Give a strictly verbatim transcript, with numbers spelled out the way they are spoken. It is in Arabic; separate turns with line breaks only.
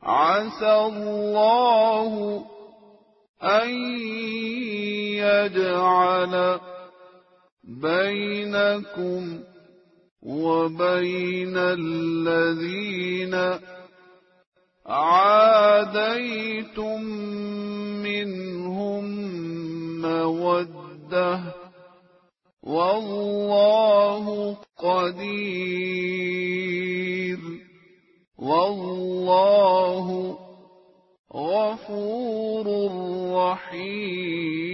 عسى الله أن يجعل بينكم وبين الذين عاديتم منهم مودة، والله قدير، والله غفور رحيم.